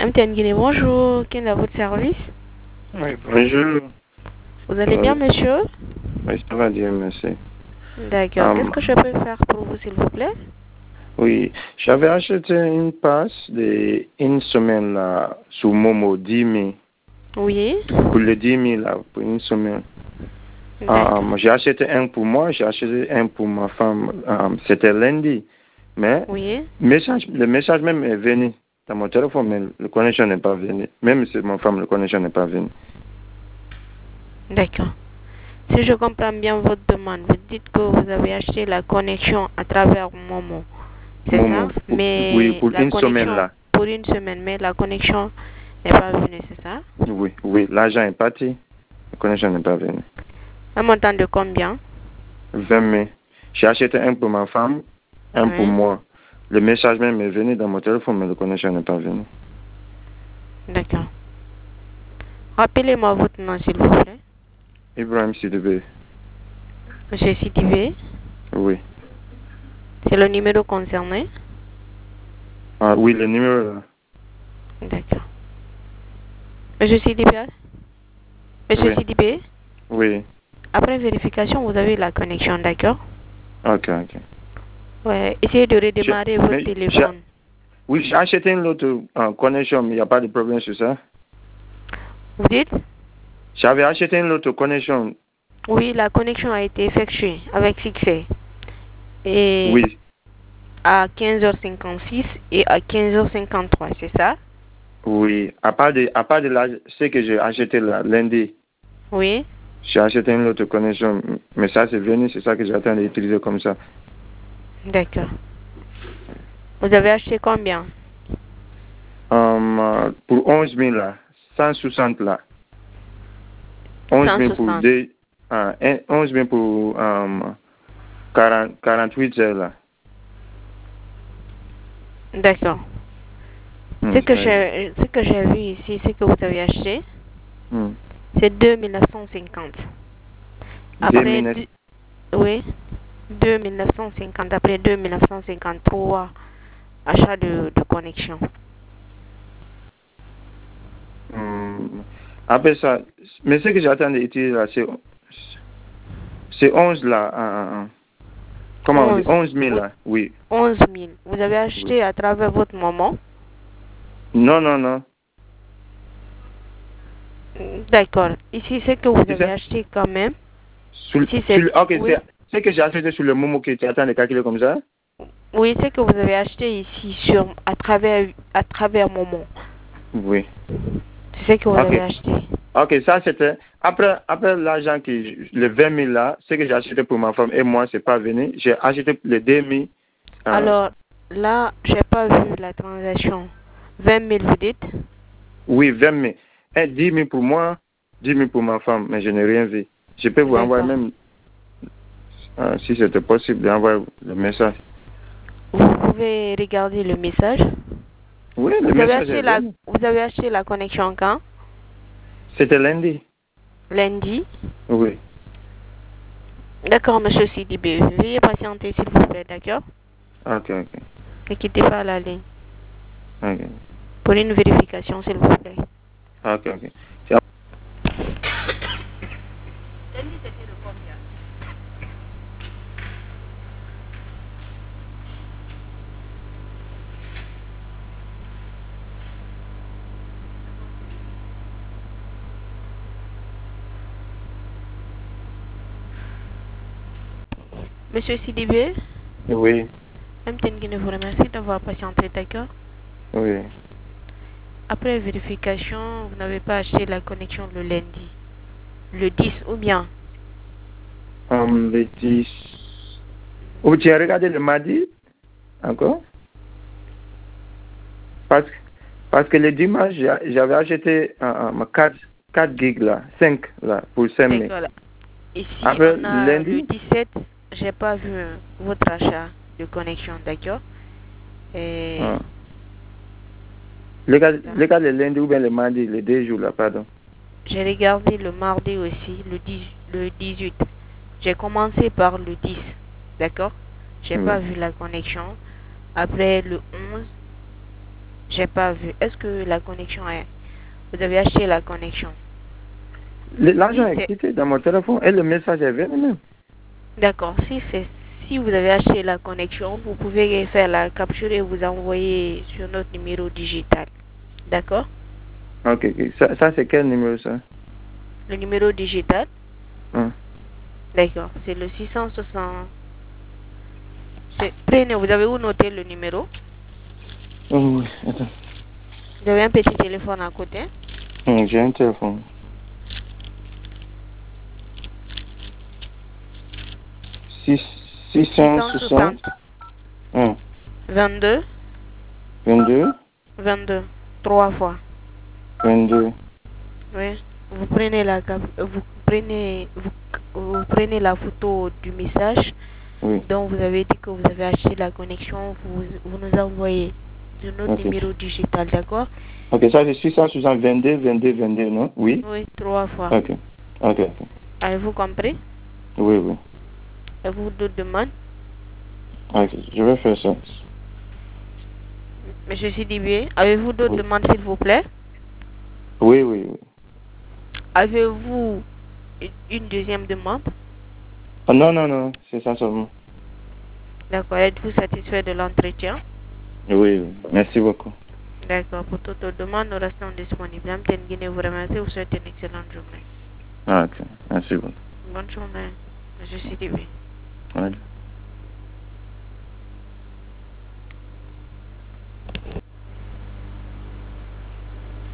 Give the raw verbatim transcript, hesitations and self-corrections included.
M T N Guinée, bonjour. Quel est votre service? Oui, bonjour. Vous allez bien, monsieur? Oui, ça va bien, merci. D'accord. Um, Qu'est-ce que je peux faire pour vous, s'il vous plaît? oui, j'avais acheté une passe de une semaine là, sur Momo, dix mille. Oui. Pour les dix mille là, pour une semaine. Um, j'ai acheté un pour moi, j'ai acheté un pour ma femme. Um, C'était lundi. Mais oui. message, le message même est venu dans mon téléphone, mais le connexion n'est pas venu. Même si ma femme, le connexion n'est pas venu. D'accord. Si je comprends bien votre demande, vous dites que vous avez acheté la connexion à travers Momo. C'est ça? Pour, Mais oui, pour la une connexion, semaine là. pour une semaine, mais la connexion n'est pas venue, c'est ça? Oui, oui, l'argent est parti. La connexion n'est pas venue. Un montant de combien? vingt mille. J'ai acheté un pour ma femme, un Oui. pour moi. Le message même est venu dans mon téléphone, mais la connexion n'est pas venue. D'accord. Rappelez-moi votre nom, s'il vous plaît. Ibrahim Sidibé. Monsieur Sidibé? Oui. C'est le numéro concerné? Ah oui, le numéro là. D'accord. Monsieur Sidibé? Monsieur Oui. Sidibé? Oui. Après vérification, vous avez la connexion, d'accord? Ok, ok. Ouais, essayez de redémarrer votre mais téléphone. Oui, j'ai acheté une autre uh, connexion, mais il n'y a pas de problème sur ça. Vous dites? J'avais acheté une autre connexion. Oui, la connexion a été effectuée avec succès. Et Oui. à quinze heures cinquante-six et à quinze heures cinquante-trois, c'est ça? Oui. À part de, à part de la, ce que j'ai acheté là, lundi. Oui. J'ai acheté une autre connexion, mais ça c'est venu, c'est ça que j'attends d'utiliser comme ça. D'accord. Vous avez acheté combien? Um, uh, pour onze mille là, cent soixante là. onze mille pour deux, uh, onze mille pour um, quarante, quarante-huit heures là. D'accord. Mm, ce que j'ai ce que j'ai vu ici, ce que vous avez acheté, mm. c'est deux mille neuf cent cinquante. Après, deux, oui, deux mille neuf cent cinquante, après deux mille neuf cent cinquante-trois, achat de, de connexion. Mm. Après ça, mais ce que j'attends d'utiliser là, c'est c'est onze là. Uh, uh, comment on dit? onze mille là, oui. onze mille. Vous avez acheté oui. à travers votre maman? Non, non, non. D'accord. Ici, c'est que vous avez ça? acheté quand même. Sur, Ici, c'est, sur, ok, oui. c'est que j'ai acheté sur le Momo que tu attends de calculer comme ça? Oui, c'est que vous avez acheté ici sur, à travers, à travers Momo. Oui. C'est ce que vous okay. avez acheté. Ok, ça c'était. Après, après l'argent, que le vingt mille là, ce que j'ai acheté pour ma femme et moi, c'est pas venu. J'ai acheté les deux mille. Euh... Alors, là, j'ai pas vu la transaction. vingt mille, vous dites? Oui, vingt mille. Et dix mille pour moi, dix mille pour ma femme, mais je n'ai rien vu. Je peux vous envoyer même, euh, si c'était possible, d'envoyer le message. Vous pouvez regarder le message? Oui, le vous message avez acheté est la, Vous avez acheté la connexion quand? C'était lundi. Lundi? Oui. D'accord, monsieur Sidibé. Veuillez patienter, s'il vous plaît, d'accord? Ok, ok. Ne quittez pas la ligne. Ok. Pour une vérification, s'il vous plaît. Ok, ok. Lundi, c'était le combien? Monsieur Sidibé? Oui. M T N Guinée vous remercie d'avoir patienté, d'accord? Oui. Après vérification, vous n'avez pas acheté la connexion le lundi. Le dix ou bien? Um, le dix. Ou tu as regardé le mardi? Encore? Parce, parce que le dimanche, j'avais acheté um, quatre, quatre gigs là, cinq là, pour cinq mille. Ici, Après, on a lundi? le dix-sept, j'ai pas vu votre achat de connexion, d'accord? Et... Ah. Le cas, le cas le lundi ou bien le mardi, les deux jours là, pardon. J'ai regardé le mardi aussi, le, dix, le dix-huit. J'ai commencé par le dix, d'accord? J'ai oui. pas vu la connexion. Après le onze, J'ai pas vu. Est-ce que la connexion est... Vous avez acheté la connexion? L'argent est quitté dans mon téléphone et le message est venu même. D'accord. Si c'est si vous avez acheté la connexion, vous pouvez faire la capture et vous envoyer sur notre numéro digital. D'accord? Ok, ok. Ça, ça c'est quel numéro ça? Le numéro digital? Hum. D'accord. C'est le six cent soixante. Prenez, vous avez où noter le numéro? Oh, oui, attends. Vous avez un petit téléphone à côté? Hum, j'ai un téléphone. six cent soixante. Hum. vingt-deux. vingt-deux. vingt-deux. Trois fois. vingt-deux. Oui. Vous prenez la vous prenez vous, vous prenez la photo du message. Oui. Donc vous avez dit que vous avez acheté la connexion, vous, vous nous envoyez de notre okay. numéro digital, d'accord? Ok, ça c'est six cent soixante, vingt-deux, vingt-deux, vingt-deux, non? Oui. Oui, trois fois. Ok, ok, ok. Avez-vous compris? Oui, oui. Avez-vous d'autres demandes? Ok, je vais faire ça. Monsieur Sidibé, avez-vous d'autres oui. demandes, s'il vous plaît? Oui, oui, oui. Avez-vous une deuxième demande? Oh, non, non, non, c'est ça seulement. D'accord, êtes-vous satisfait de l'entretien? Oui, oui, merci beaucoup. D'accord, pour toute demande, nous restons disponibles. Amten Guinée vous remercie, vous souhaite une excellente journée. Ah, ok, merci beaucoup. Bonne journée, monsieur Sidibé. Ouais.